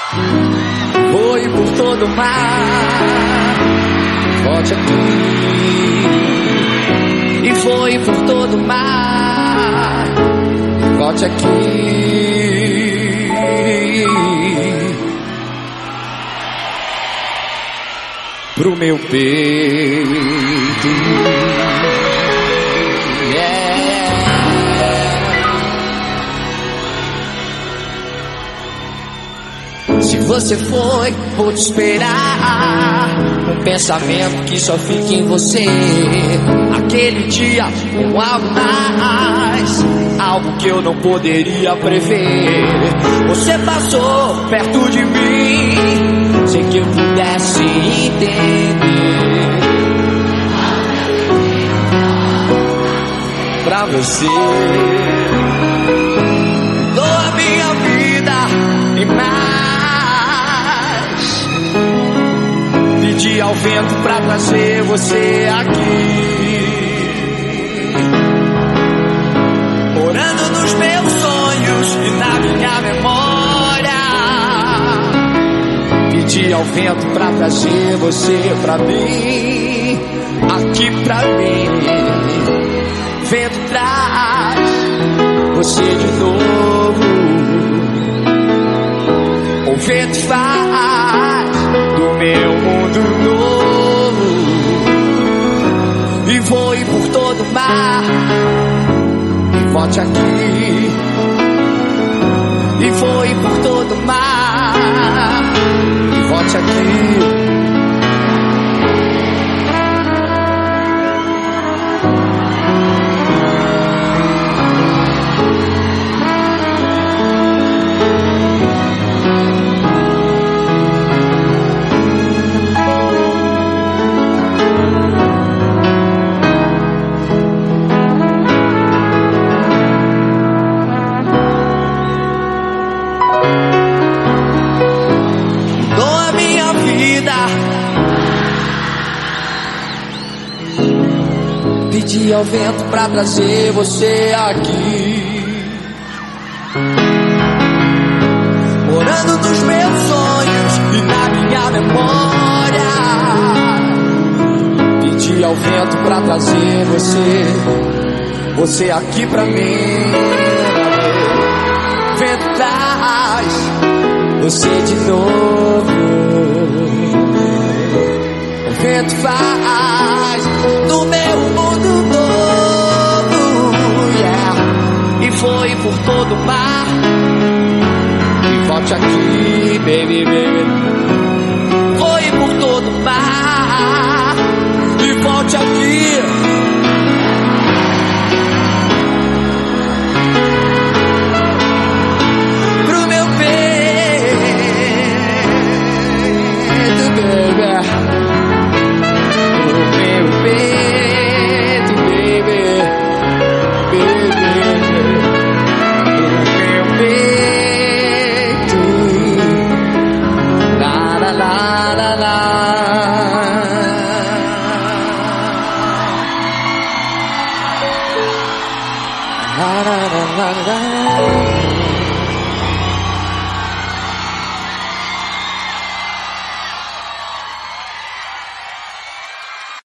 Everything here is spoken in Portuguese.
Foi por todo o mar, volte aqui. E foi por todo o mar, volte aqui. Pro meu peito. Se você foi, vou te esperar. Um pensamento que só fica em você. Aquele dia, um algo mais, algo que eu não poderia prever. Você passou perto de mim, sem que eu pudesse entender. Pra você dou a minha vida e mais. Pedi ao vento pra trazer você aqui, morando nos meus sonhos e na minha memória. Pedi ao vento pra trazer você pra mim, aqui pra mim. Vento traz você de novo. O vento faz do meu mundo novo. E voe por todo o mar, e volte aqui. E voe por todo o mar, e volte aqui. Pedi ao vento pra trazer você aqui, morando nos meus sonhos e na minha memória. Pedi ao vento pra trazer você aqui pra mim. Vento traz você de novo. O vento faz do meu mundo novo, yeah. E foi por todo o mar, e volte aqui, baby, baby. Foi por todo o mar, e volte aqui. Pro meu peito, baby. La la la la la.